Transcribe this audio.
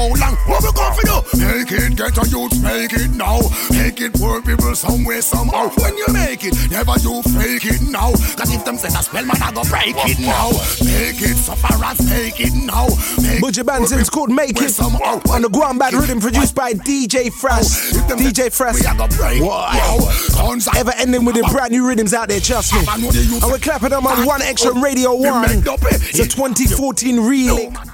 how long? What we going for do? Make it, get a youth, make it now. Make it poor people somewhere, somehow. When you make it, never you fake it now. Cause if them say that spell, man, I go break it now. Make it, sufferers, make it now. Budgie Banton's called Make It on the Guam Bad Rhythm produced by DJ Frost. DJ Frost. Wow. Ever ending with the brand new rhythms out there, trust me. And we're clapping them on One Extra Radio 1. It's a 2014 remix.